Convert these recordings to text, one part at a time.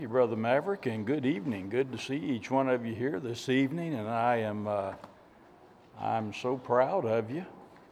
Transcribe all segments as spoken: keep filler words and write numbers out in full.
Hey, Brother Maverick, and good evening. Good to see each one of you here this evening, and I am uh, I'm so proud of you.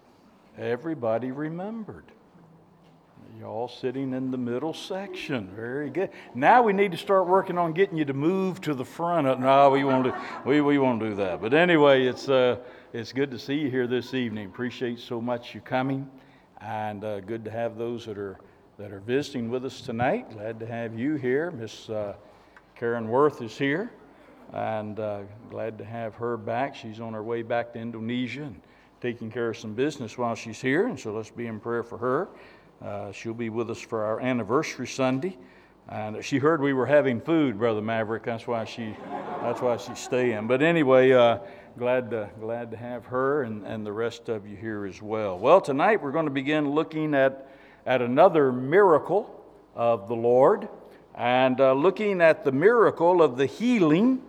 Everybody remembered. You're all sitting in the middle section. Very good. Now we need to start working on getting you to move to the front. Of, no, we won't do we we won't do that. But anyway, it's uh, it's good to see you here this evening. Appreciate so much you coming, and uh, good to have those that are. that are visiting with us tonight. Glad to have you here. Miss uh, Karen Worth is here, and uh, glad to have her back. She's on her way back to Indonesia and taking care of some business while she's here, and so let's be in prayer for her. Uh, she'll be with us for our anniversary Sunday, and she heard we were having food, Brother Maverick. That's why she, that's why she's staying. But anyway, uh, glad to glad to have her and, and the rest of you here as well. Well, tonight we're going to begin looking at at another miracle of the Lord, and uh, looking at the miracle of the healing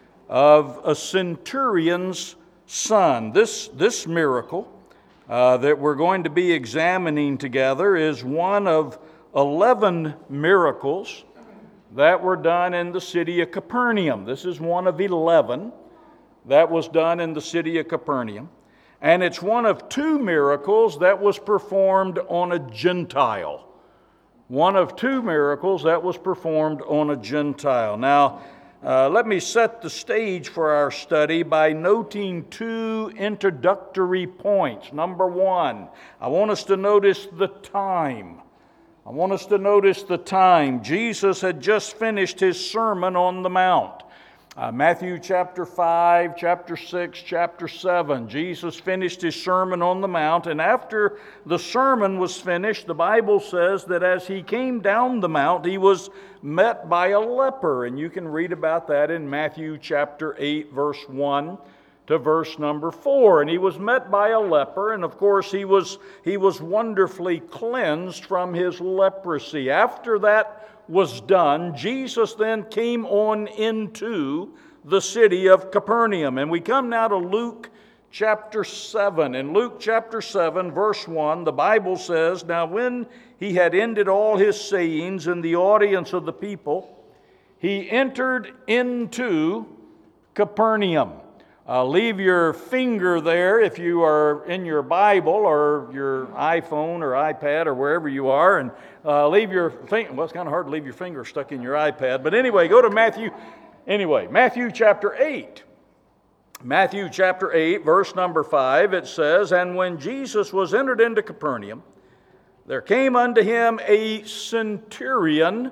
of a centurion's son. This, this miracle uh, that we're going to be examining together is one of eleven miracles that were done in the city of Capernaum. This is one of eleven that was done in the city of Capernaum. And it's one of two miracles that was performed on a Gentile. One of two miracles that was performed on a Gentile. Now, uh, let me set the stage for our study by noting two introductory points. Number one, I want us to notice the time. I want us to notice the time. Jesus had just finished his Sermon on the Mount. Uh, Matthew chapter five, chapter six, chapter seven. Jesus finished his Sermon on the Mount, and after the sermon was finished, the Bible says that as he came down the mount, he was met by a leper, and you can read about that in Matthew chapter eight, verse one to verse number four. And he was met by a leper, and of course he was he was wonderfully cleansed from his leprosy. After that was done, Jesus then came on into the city of Capernaum. And we come now to Luke chapter seven. In Luke chapter seven, verse one, the Bible says, "Now when he had ended all his sayings in the audience of the people, he entered into Capernaum." Uh, leave your finger there if you are in your Bible or your iPhone or iPad or wherever you are, and uh, leave your finger. Well, it's kind of hard to leave your finger stuck in your iPad, but anyway, go to Matthew. Anyway, Matthew chapter eight. Matthew chapter eight, verse number five, it says, "And when Jesus was entered into Capernaum, there came unto him a centurion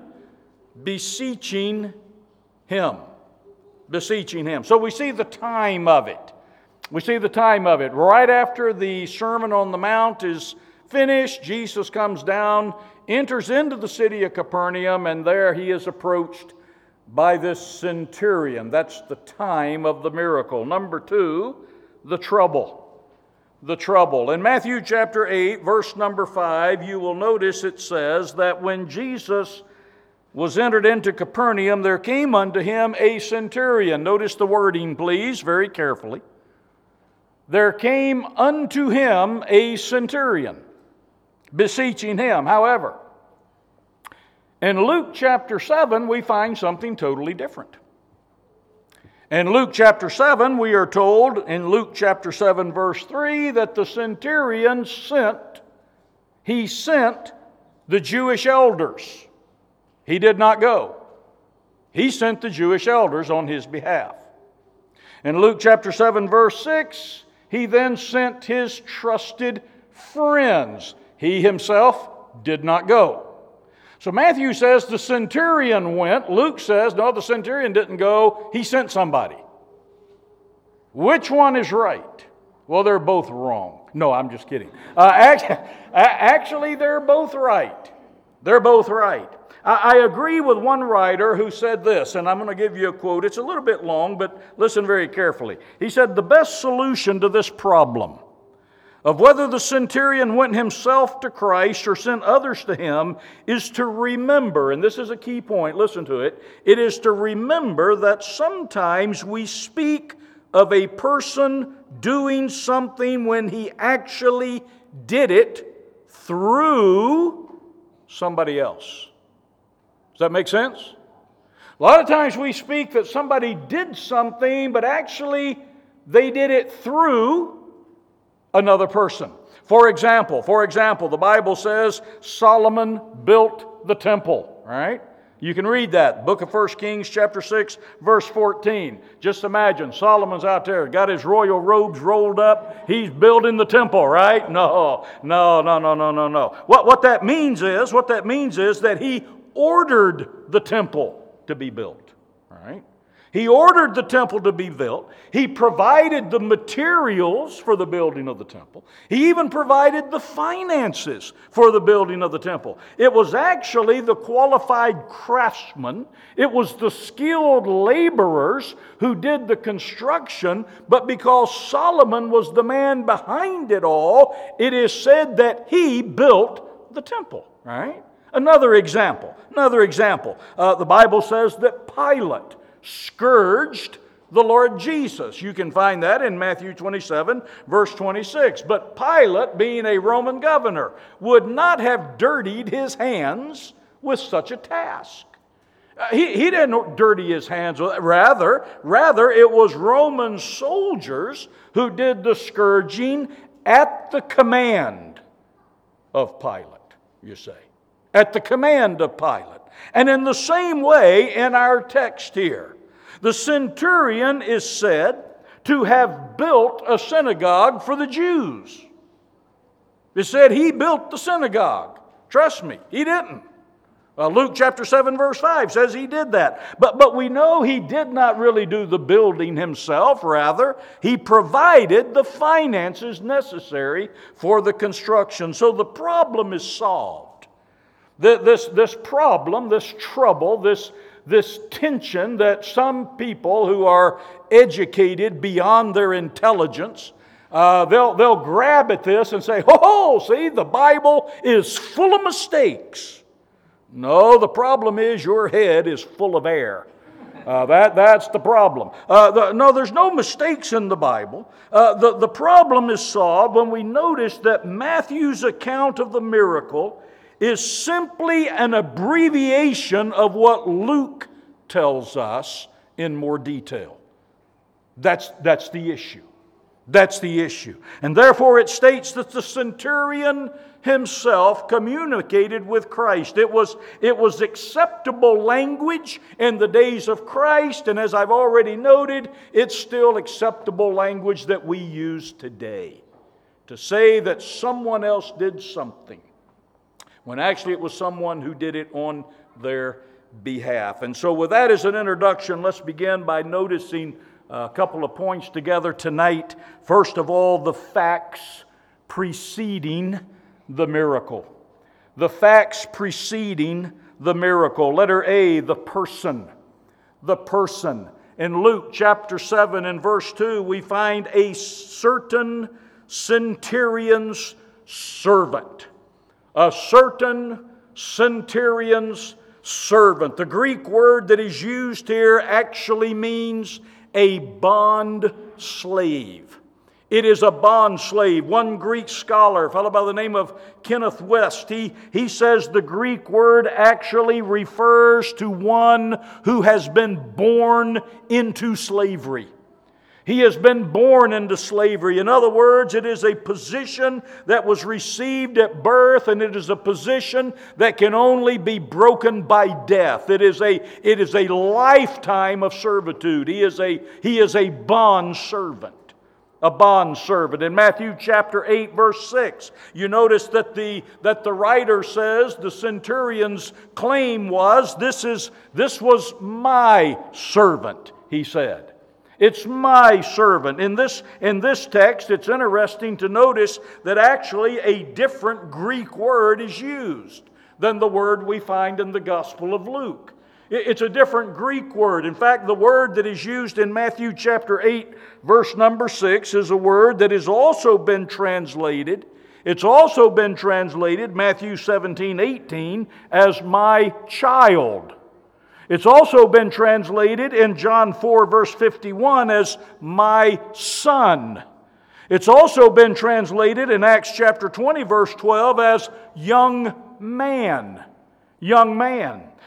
beseeching him." Beseeching him. So we see the time of it. We see the time of it. Right after the Sermon on the Mount is finished, Jesus comes down, enters into the city of Capernaum, and there he is approached by this centurion. That's the time of the miracle. Number two, the trouble. The trouble. In Matthew chapter eight, verse number five, you will notice it says that when Jesus was entered into Capernaum, there came unto him a centurion. Notice the wording, please, very carefully. There came unto him a centurion, beseeching him. However, in Luke chapter seven, we find something totally different. In Luke chapter seven, we are told, in Luke chapter seven, verse three, that the centurion sent, he sent the Jewish elders. He did not go. He sent the Jewish elders on his behalf. In Luke chapter seven, verse six, he then sent his trusted friends. He himself did not go. So Matthew says the centurion went. Luke says, no, the centurion didn't go. He sent somebody. Which one is right? Well, they're both wrong. No, I'm just kidding. Uh, actually, actually, they're both right. They're both right. I agree with one writer who said this, and I'm going to give you a quote. It's a little bit long, but listen very carefully. He said, "The best solution to this problem of whether the centurion went himself to Christ or sent others to him is to remember," and this is a key point, listen to it, "it is to remember that sometimes we speak of a person doing something when he actually did it through somebody else." Does that make sense? A lot of times we speak that somebody did something, but actually they did it through another person. For example, for example, the Bible says Solomon built the temple, right? You can read that, book of First Kings, chapter six, verse fourteen. Just imagine, Solomon's out there, got his royal robes rolled up. He's building the temple, right? No, no, no, no, no, no, no. What, what that means is, what that means is that he ordered the temple to be built, all right? He ordered the temple to be built. He provided the materials for the building of the temple. He even provided the finances for the building of the temple. It was actually the qualified craftsmen. It was the skilled laborers who did the construction. But because Solomon was the man behind it all, it is said that he built the temple, right? Another example, another example. Uh, the Bible says that Pilate scourged the Lord Jesus. You can find that in Matthew twenty-seven, verse twenty-six. But Pilate, being a Roman governor, would not have dirtied his hands with such a task. Uh, he, he didn't dirty his hands with it. Rather, rather, it was Roman soldiers who did the scourging at the command of Pilate, you say. At the command of Pilate. And in the same way, in our text here, the centurion is said to have built a synagogue for the Jews. It said he built the synagogue. Trust me, he didn't. Uh, Luke chapter seven, verse five says he did that. But, but we know he did not really do the building himself. Rather, he provided the finances necessary for the construction. So the problem is solved. This, this problem, this trouble, this, this tension that some people who are educated beyond their intelligence, uh, they'll, they'll grab at this and say, oh, see, the Bible is full of mistakes. No, the problem is your head is full of air. Uh, that, that's the problem. Uh, the, no, there's no mistakes in the Bible. Uh, the, the problem is solved when we notice that Matthew's account of the miracle is simply an abbreviation of what Luke tells us in more detail. That's, that's the issue. That's the issue. And therefore it states that the centurion himself communicated with Christ. It was, it was acceptable language in the days of Christ, and as I've already noted, it's still acceptable language that we use today. To say that someone else did something, when actually it was someone who did it on their behalf. And so with that as an introduction, let's begin by noticing a couple of points together tonight. First of all, the facts preceding the miracle. The facts preceding the miracle. Letter A, the person. The person. In Luke chapter seven and verse two, we find a certain centurion's servant. A certain centurion's servant. The Greek word that is used here actually means a bond slave. It is a bond slave. One Greek scholar, a fellow by the name of Kenneth West, he, he says the Greek word actually refers to one who has been born into slavery. He has been born into slavery. In other words, it is a position that was received at birth, and it is a position that can only be broken by death. It is a, it is a lifetime of servitude. He is a, he is a bond servant. A bond servant. In Matthew chapter eight, verse six, you notice that the, that the writer says, the centurion's claim was, this is, this was my servant, he said. It's my servant. In this, in this text, it's interesting to notice that actually a different Greek word is used than the word we find in the Gospel of Luke. It's a different Greek word. In fact, the word that is used in Matthew chapter eight, verse number six, is a word that has also been translated. It's also been translated, Matthew seventeen, eighteen, as my child. It's also been translated in John four, verse fifty-one as my son. It's also been translated in Acts chapter twenty, verse twelve as young man. Young man.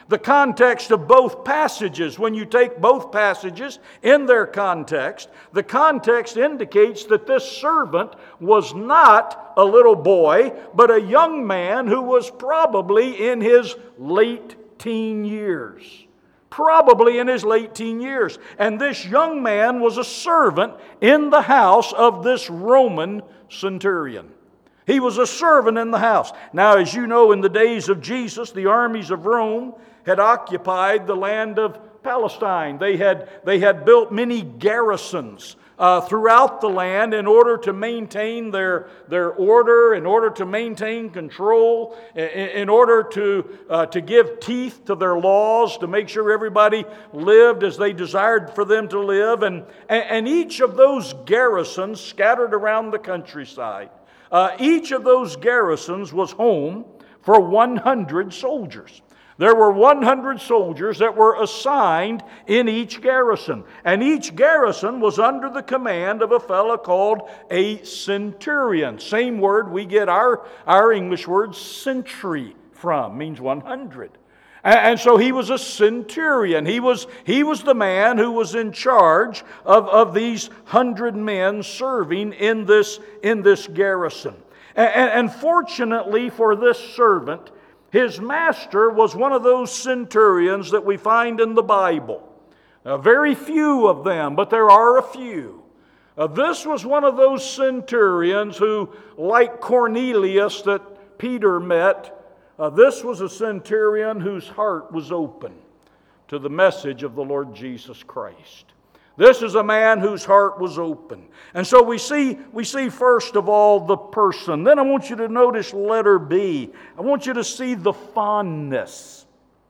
The context of both passages, when you take both passages in their context, the context indicates that this servant was not a little boy, but a young man who was probably in his late teen years. Probably in his late teen years. And this young man was a servant in the house of this Roman centurion. He was a servant in the house. Now, as you know, in the days of Jesus, the armies of Rome had occupied the land of Palestine. They had, they had built many garrisons uh, throughout the land in order to maintain their, their order, in order to maintain control, in, in order to, uh, to give teeth to their laws, to make sure everybody lived as they desired for them to live. And, and each of those garrisons scattered around the countryside, uh, each of those garrisons was home for one hundred soldiers. There were one hundred soldiers that were assigned in each garrison. And each garrison was under the command of a fellow called a centurion. Same word we get our, our English word century from, means one hundred. And, and so he was a centurion. He was, he was the man who was in charge of, of these hundred men serving in this, in this garrison. And, and, and fortunately for this servant, his master was one of those centurions that we find in the Bible. Uh, very few of them, but there are a few. Uh, this was one of those centurions who, like Cornelius that Peter met, uh, this was a centurion whose heart was open to the message of the Lord Jesus Christ. This is a man whose heart was open. And so we see, we see first of all the person. Then I want you to notice letter B. I want you to see the fondness.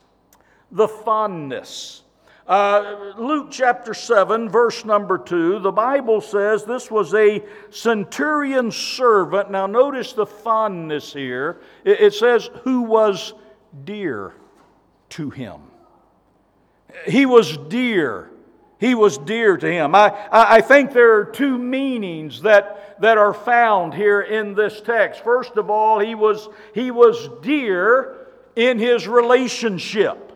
The fondness. Uh, Luke chapter seven, verse number two, the Bible says this was a centurion servant. Now notice the fondness here. It, it says, who was dear to him. He was dear. He was dear to him. I, I think there are two meanings that, that are found here in this text. First of all, he was, he was dear in his relationship.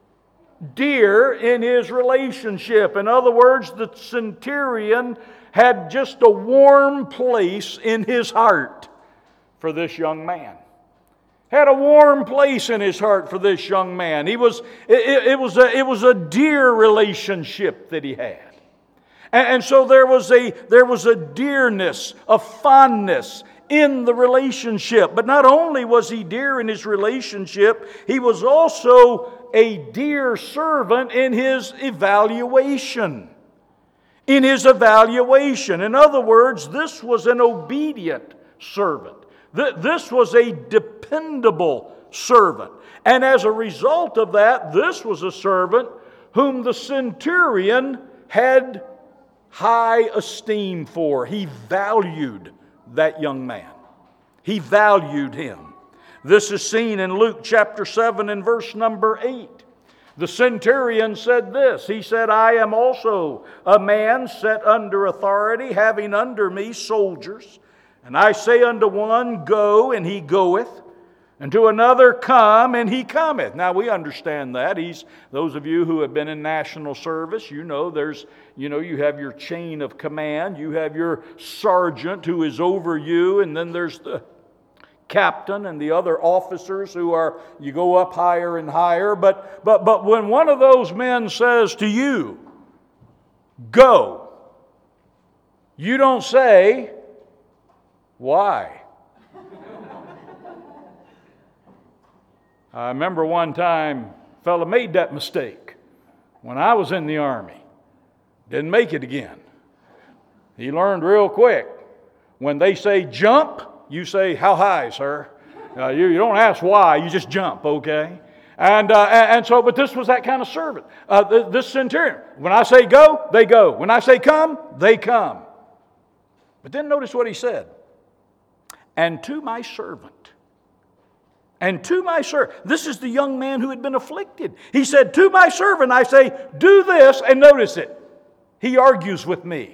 Dear in his relationship. In other words, the centurion had just a warm place in his heart for this young man. Had a warm place in his heart for this young man. He was, it, it, was a, it was a dear relationship that he had. And, and so there was, a, there was a dearness, a fondness in the relationship. But not only was he dear in his relationship, he was also a dear servant in his evaluation. In his evaluation. In other words, this was an obedient servant. This was a dependable servant. And as a result of that, this was a servant whom the centurion had high esteem for. He valued that young man. He valued him. This is seen in Luke chapter seven and verse number eight. The centurion said this. He said, I am also a man set under authority, having under me soldiers. And I say unto one, go, and he goeth, and to another, come, and he cometh. Now we understand that. He's those of you who have been in national service, you know there's, you know, you have your chain of command, you have your sergeant who is over you, and then there's the captain and the other officers who are, you go up higher and higher. But but but when one of those men says to you, go, you don't say, why? I remember one time a fella made that mistake when I was in the Army. Didn't make it again. He learned real quick. When they say jump, you say, how high, sir? Uh, you, you don't ask why, you just jump, okay? And, uh, and so, but this was that kind of servant. Uh, this centurion, when I say go, they go. When I say come, they come. But then notice what he said. And to my servant, and to my servant, this is the young man who had been afflicted. He said, to my servant, I say, do this, and notice it. He argues with me.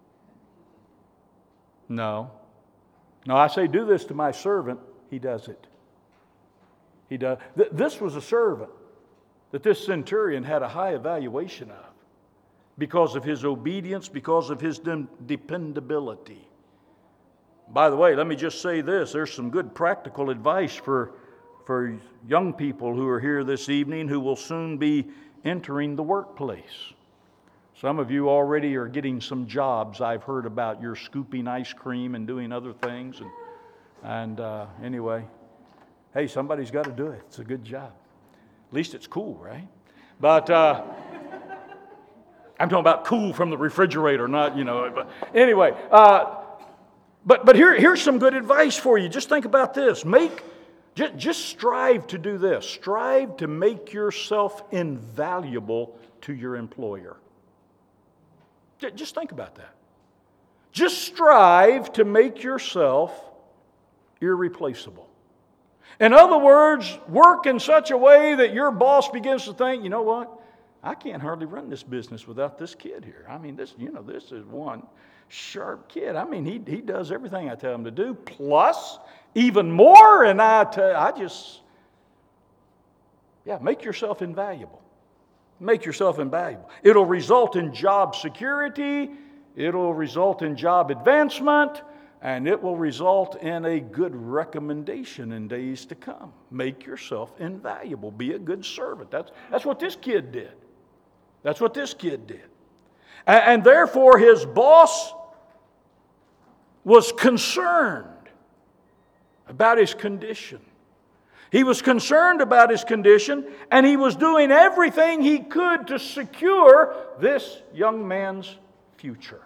No. No, I say, do this to my servant. He does it. He does. Th- this was a servant that this centurion had a high evaluation of because of his obedience, because of his de- dependability. By the way, let me just say this. There's some good practical advice for, for young people who are here this evening who will soon be entering the workplace. Some of you already are getting some jobs. I've heard about you're scooping ice cream and doing other things. And, and uh, anyway, hey, somebody's got to do it. It's a good job. At least it's cool, right? But uh, I'm talking about cool from the refrigerator, not, you know. But anyway, uh, but but here here's some good advice for you. Just think about this. Make just, just strive to do this. Strive to make yourself invaluable to your employer. Just think about that. Just strive to make yourself irreplaceable. In other words, work in such a way that your boss begins to think, you know what? I can't hardly run this business without this kid here. I mean, this, you know, this is one sharp kid. I mean, he he does everything I tell him to do, plus even more. And I tell, I just, yeah, make yourself invaluable. Make yourself invaluable. It'll result in job security. It'll result in job advancement. And it will result in a good recommendation in days to come. Make yourself invaluable. Be a good servant. That's, that's what this kid did. That's what this kid did. And, and therefore, his boss was concerned about his condition. He was concerned about his condition, and he was doing everything he could to secure this young man's future.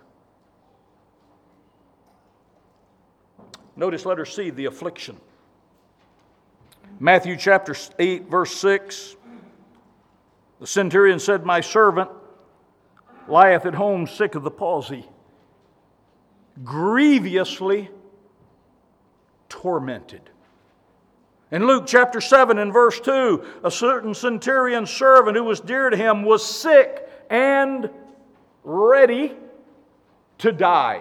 Notice letter C, the affliction. Matthew chapter eight, verse six. The centurion said, "My servant lieth at home sick of the palsy, grievously tormented." In Luke chapter seven and verse two, a certain centurion servant who was dear to him was sick and ready to die.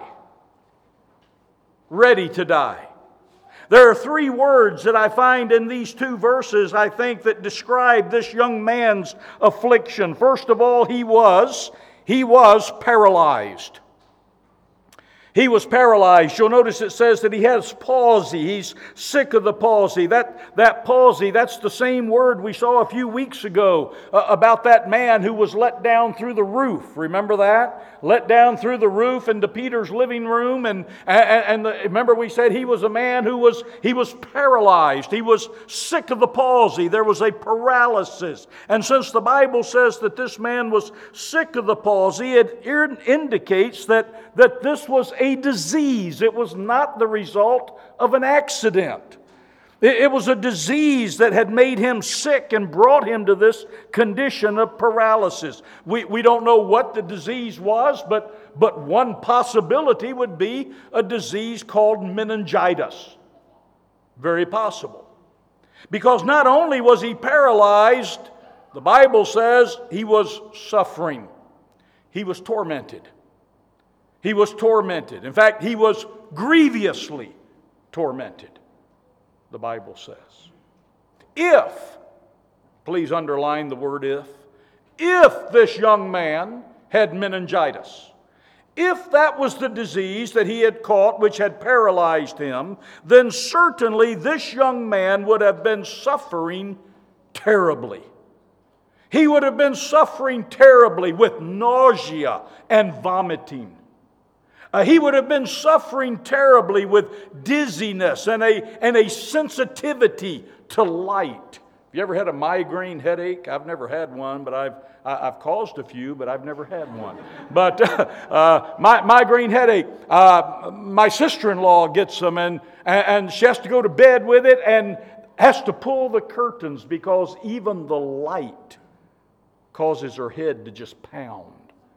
Ready to die. There are three words that I find in these two verses, I think, that describe this young man's affliction. First of all, he was, he was paralyzed. He was paralyzed. You'll notice it says that he has palsy. He's sick of the palsy. That, that palsy, that's the same word we saw a few weeks ago uh, about that man who was let down through the roof. Remember that? Let down through the roof into Peter's living room. And, and, and the, remember we said he was a man who was, he was paralyzed. He was sick of the palsy. There was a paralysis. And since the Bible says that this man was sick of the palsy, it indicates that, that this was a A disease. It was not the result of an accident. It was a disease that had made him sick and brought him to this condition of paralysis. We, we don't know what the disease was, but, but one possibility would be a disease called meningitis. Very possible. Because not only was he paralyzed, the Bible says he was suffering. He was tormented. He was tormented. In fact, he was grievously tormented, the Bible says. If, please underline the word if, if this young man had meningitis, if that was the disease that he had caught which had paralyzed him, then certainly this young man would have been suffering terribly. He would have been suffering terribly with nausea and vomiting. Uh, he would have been suffering terribly with dizziness and a, and a sensitivity to light. Have you ever had a migraine headache? I've never had one, but I've, I've caused a few, but I've never had one. But uh, uh, my migraine headache, uh, my sister-in-law gets them, and, and she has to go to bed with it and has to pull the curtains because even the light causes her head to just pound.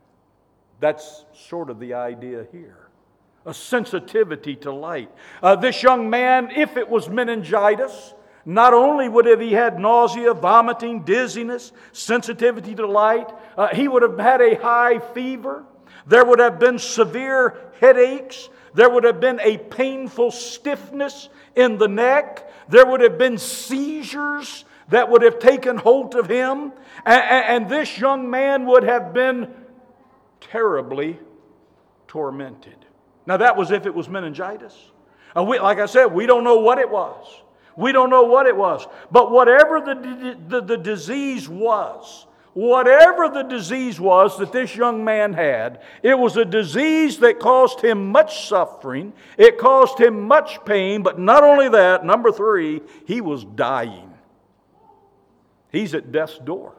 That's sort of the idea here. A sensitivity to light. Uh, this young man, if it was meningitis, not only would have he had nausea, vomiting, dizziness, sensitivity to light, uh, he would have had a high fever. There would have been severe headaches. There would have been a painful stiffness in the neck. There would have been seizures that would have taken hold of him, and, and this young man would have been terribly tormented. Now that was if it was meningitis. Uh, we, like I said, we don't know what it was. We don't know what it was. But whatever the, the, the disease was, whatever the disease was that this young man had, it was a disease that caused him much suffering. It caused him much pain. But not only that, number three, he was dying. He's at death's door.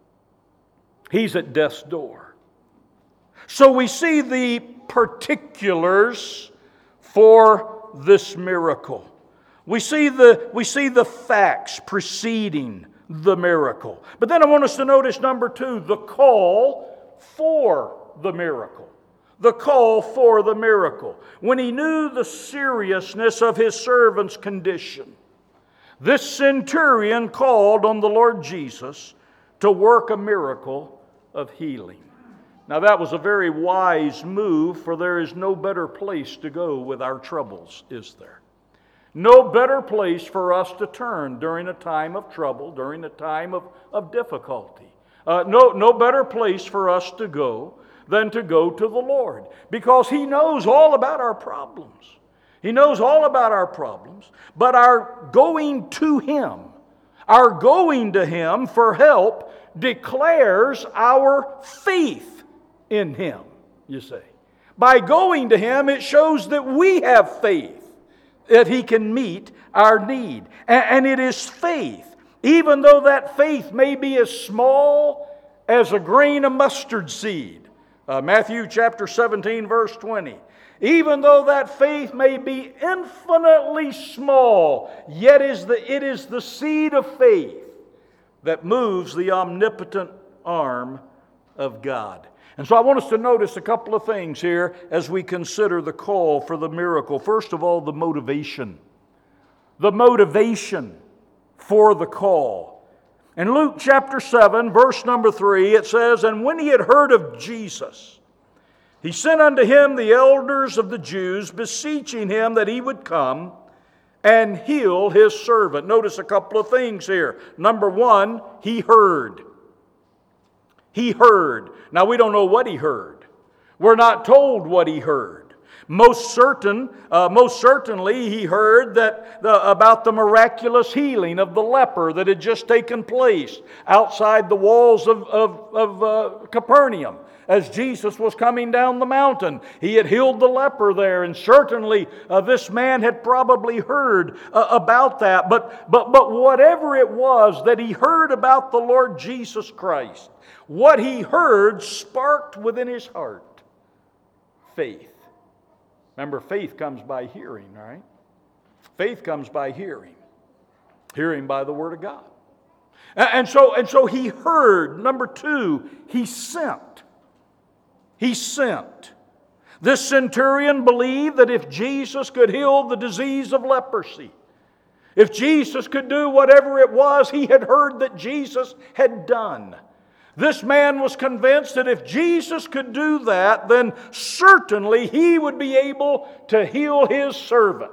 He's at death's door. So we see the particulars for this miracle. We see the, we see the facts preceding the miracle. But then I want us to notice number two, the call for the miracle. The call for the miracle. When he knew the seriousness of his servant's condition, this centurion called on the Lord Jesus to work a miracle of healing. Now that was a very wise move, for there is no better place to go with our troubles, is there? No better place for us to turn during a time of trouble, during a time of, of difficulty. Uh, no, no better place for us to go than to go to the Lord, because He knows all about our problems. He knows all about our problems, but our going to Him, our going to Him for help declares our faith in Him, you see. By going to Him, it shows that we have faith, that He can meet our need. And it is faith, even though that faith may be as small as a grain of mustard seed. Uh, Matthew chapter seventeen, verse twenty. Even though that faith may be infinitely small, yet is the, it is the seed of faith that moves the omnipotent arm of God. And so I want us to notice a couple of things here as we consider the call for the miracle. First of all, the motivation. The motivation for the call. In Luke chapter seven, verse number three, it says, "And when he had heard of Jesus, he sent unto him the elders of the Jews, beseeching him that he would come and heal his servant." Notice a couple of things here. Number one, he heard. He heard. Now, we don't know what he heard. We're not told what he heard. Most certain, uh, most certainly, he heard that the, about the miraculous healing of the leper that had just taken place outside the walls of, of, of uh, Capernaum. As Jesus was coming down the mountain, he had healed the leper there, and certainly uh, this man had probably heard uh, about that. But, but, but whatever it was that he heard about the Lord Jesus Christ, what he heard sparked within his heart faith. Remember, faith comes by hearing, right? Faith comes by hearing. Hearing by the Word of God. And so, and so he heard. Number two, he sent. He sent. This centurion believed that if Jesus could heal the disease of leprosy, if Jesus could do whatever it was he had heard that Jesus had done, this man was convinced that if Jesus could do that, then certainly he would be able to heal his servant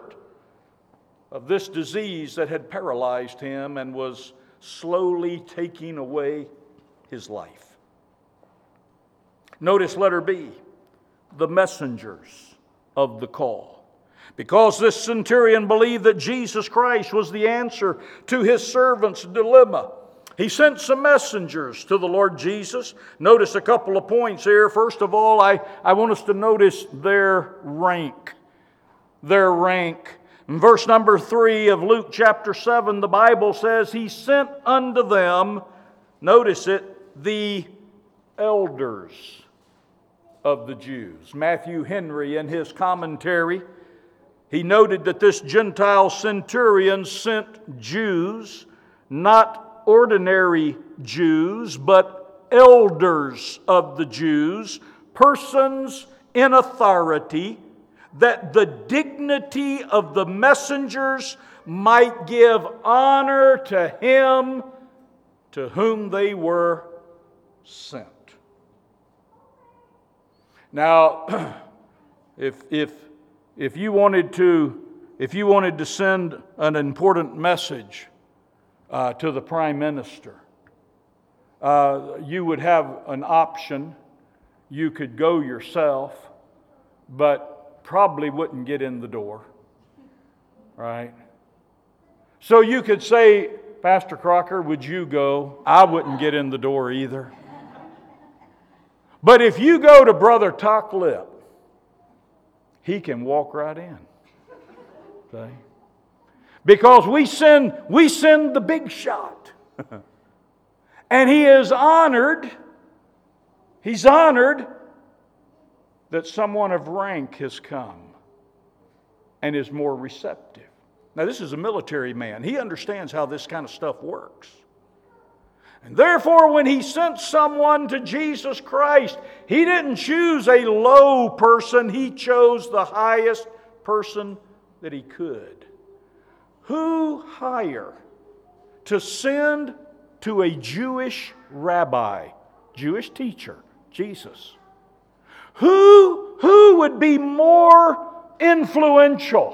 of this disease that had paralyzed him and was slowly taking away his life. Notice letter B, the messengers of the call. Because this centurion believed that Jesus Christ was the answer to his servant's dilemma, he sent some messengers to the Lord Jesus. Notice a couple of points here. First of all, I, I want us to notice their rank. Their rank. In verse number three of Luke chapter seven, the Bible says, he sent unto them, notice it, the elders of the Jews. Matthew Henry, in his commentary, he noted that this Gentile centurion sent Jews, not ordinary Jews, but elders of the Jews, persons in authority, that the dignity of the messengers might give honor to him to whom they were sent. Now, if if if you wanted to if you wanted to send an important message uh, to the prime minister. Uh, you would have an option. You could go yourself, but probably wouldn't get in the door, right? So you could say, Pastor Crocker, would you go? I wouldn't get in the door either. But if you go to Brother Tocklip, he can walk right in. Okay? Because we send, we send the big shot. And he is honored, he's honored that someone of rank has come and is more receptive. Now, this is a military man. He understands how this kind of stuff works. And therefore, when he sent someone to Jesus Christ, he didn't choose a low person. He chose the highest person that he could. Who higher to send to a Jewish rabbi, Jewish teacher, Jesus? Who, who would be more influential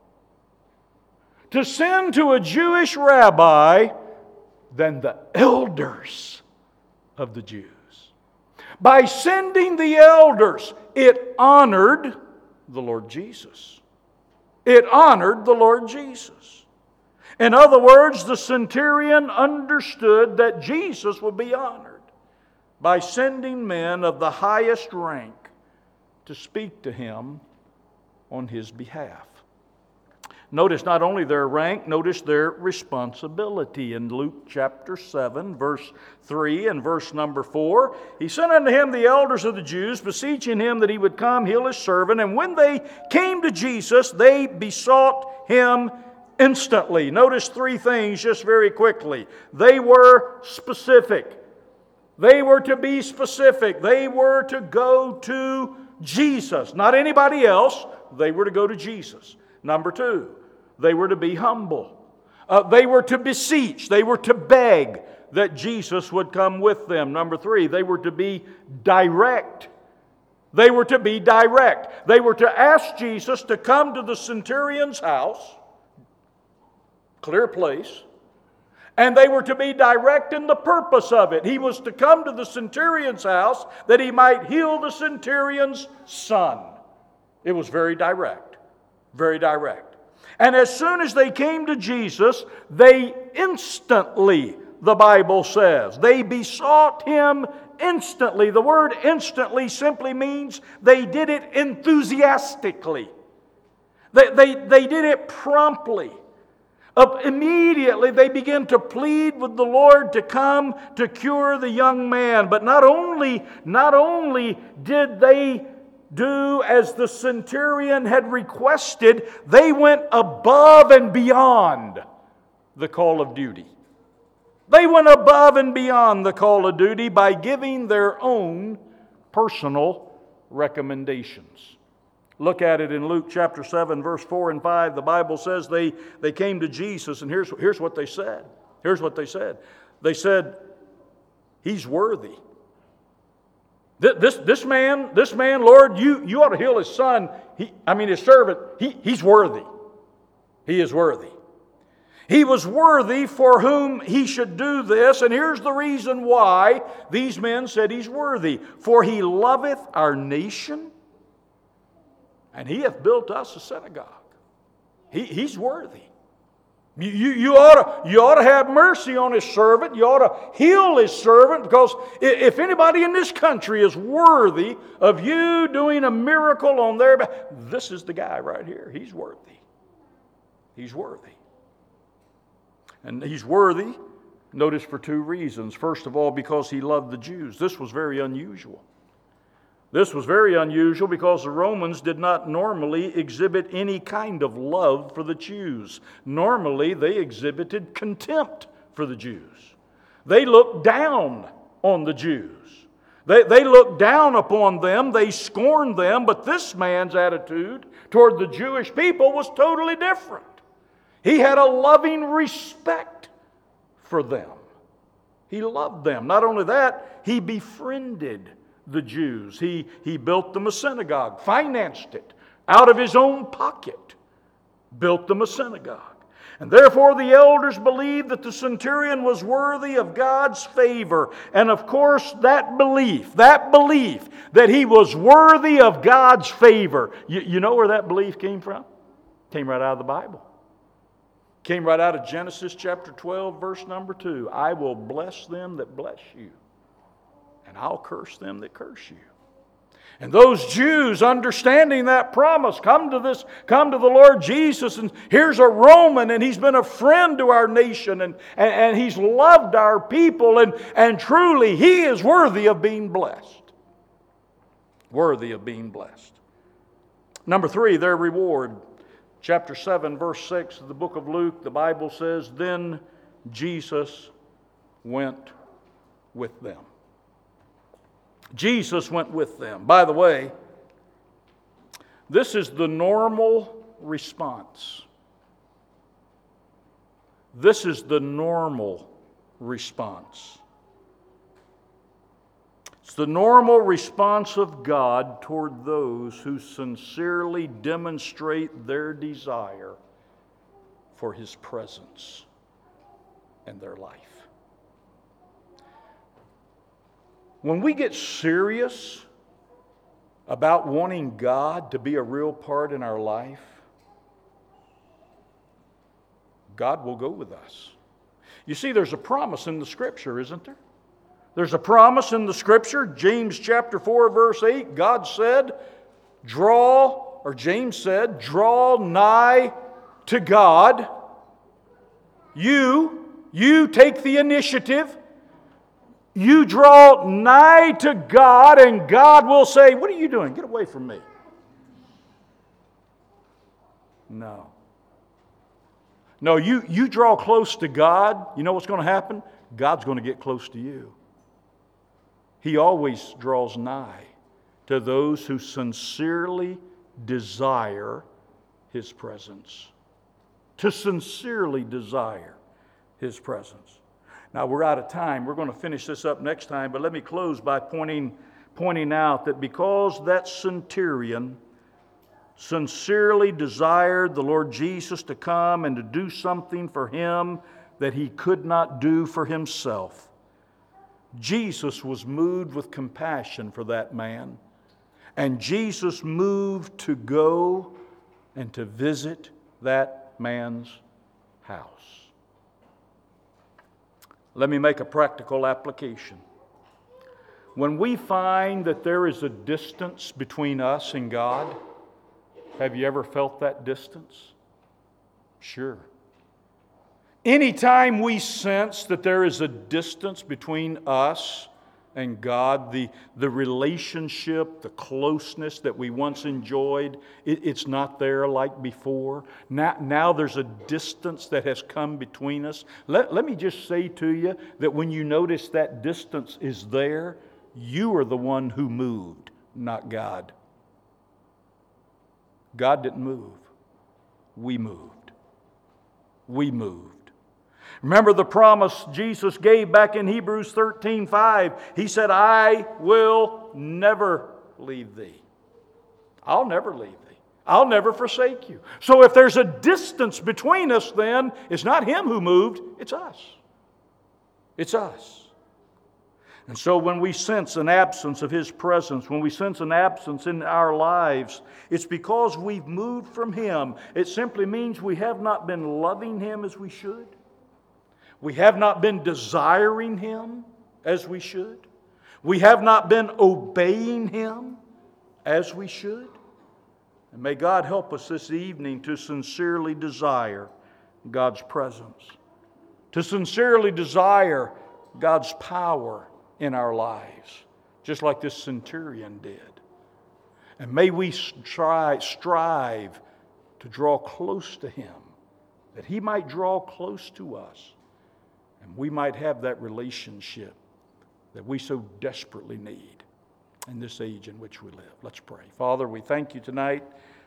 to send to a Jewish rabbi than the elders of the Jews? By sending the elders, it honored the Lord Jesus. It honored the Lord Jesus. In other words, the centurion understood that Jesus would be honored by sending men of the highest rank to speak to him on his behalf. Notice not only their rank, notice their responsibility. In Luke chapter seven, verse three and verse number four, he sent unto him the elders of the Jews, beseeching him that he would come heal his servant. And when they came to Jesus, they besought him instantly. Notice three things just very quickly. They were specific. They were to be specific. They were to go to Jesus, not anybody else. They were to go to Jesus. Number two, they were to be humble. Uh, they were to beseech. They were to beg that Jesus would come with them. Number three, they were to be direct. They were to be direct. They were to ask Jesus to come to the centurion's house, clear place, and they were to be direct in the purpose of it. He was to come to the centurion's house that he might heal the centurion's son. It was very direct. Very direct. And as soon as they came to Jesus, they instantly, the Bible says, they besought him instantly. The word instantly simply means they did it enthusiastically. They, they, they did it promptly. Uh, immediately they began to plead with the Lord to come to cure the young man. But not only, not only did they do as the centurion had requested, they went above and beyond the call of duty. They went above and beyond the call of duty by giving their own personal recommendations. Look at it in Luke chapter seven, verse four and five. The Bible says they, they came to Jesus, and here's, here's what they said. Here's what they said. They said, he's worthy. This, this man, this man, Lord, you, you ought to heal his son. He, I mean, his servant, he, he's worthy. He is worthy. He was worthy for whom he should do this. And here's the reason why these men said he's worthy. For he loveth our nation, and he hath built us a synagogue. He, he's worthy. You, you, you, ought to, you ought to have mercy on his servant. You ought to heal his servant, because if anybody in this country is worthy of you doing a miracle on their behalf, this is the guy right here. He's worthy. He's worthy. And he's worthy, notice, for two reasons. First of all, because he loved the Jews. This was very unusual. This was very unusual because the Romans did not normally exhibit any kind of love for the Jews. Normally, they exhibited contempt for the Jews. They looked down on the Jews. They, they looked down upon them. They scorned them. But this man's attitude toward the Jewish people was totally different. He had a loving respect for them. He loved them. Not only that, he befriended the Jews. He, he built them a synagogue, financed it out of his own pocket, built them a synagogue. And therefore the elders believed that the centurion was worthy of God's favor. And of course, that belief, that belief that he was worthy of God's favor, you, you know where that belief came from? Came right out of the Bible. Came right out of Genesis chapter twelve, verse number two. I will bless them that bless you, and I'll curse them that curse you. And those Jews, understanding that promise, come to this, come to the Lord Jesus, and here's a Roman, and he's been a friend to our nation, and, and, and he's loved our people, and, and truly he is worthy of being blessed. Worthy of being blessed. Number three, their reward. Chapter seven, verse six of the book of Luke, the Bible says, then Jesus went with them. Jesus went with them. By the way, this is the normal response. This is the normal response. It's the normal response of God toward those who sincerely demonstrate their desire for His presence in their life. When we get serious about wanting God to be a real part in our life, God will go with us. You see, there's a promise in the Scripture, isn't there? There's a promise in the Scripture. James chapter four, verse eight, God said, draw, or James said, draw nigh to God. You, you take the initiative. You draw nigh to God, and God will say, what are you doing? Get away from me. No. No, you, you draw close to God, you know what's going to happen? God's going to get close to you. He always draws nigh to those who sincerely desire His presence. To sincerely desire His presence. Now, we're out of time. We're going to finish this up next time, but let me close by pointing, pointing out that because that centurion sincerely desired the Lord Jesus to come and to do something for him that he could not do for himself, Jesus was moved with compassion for that man, and Jesus moved to go and to visit that man's house. Let me make a practical application. When we find that there is a distance between us and God, have you ever felt that distance? Sure. Anytime we sense that there is a distance between us and God, the, the relationship, the closeness that we once enjoyed, it, it's not there like before. Now, now there's a distance that has come between us. Let, let me just say to you that when you notice that distance is there, you are the one who moved, not God. God didn't move. We moved. We moved. Remember the promise Jesus gave back in Hebrews thirteen five. He said, I will never leave thee. I'll never leave thee. I'll never forsake you. So if there's a distance between us, then it's not Him who moved, it's us. It's us. And so when we sense an absence of His presence, when we sense an absence in our lives, it's because we've moved from Him. It simply means we have not been loving Him as we should. We have not been desiring Him as we should. We have not been obeying Him as we should. And may God help us this evening to sincerely desire God's presence, to sincerely desire God's power in our lives, just like this centurion did. And may we strive, strive to draw close to Him, that He might draw close to us, and we might have that relationship that we so desperately need in this age in which we live. Let's pray. Father, we thank You tonight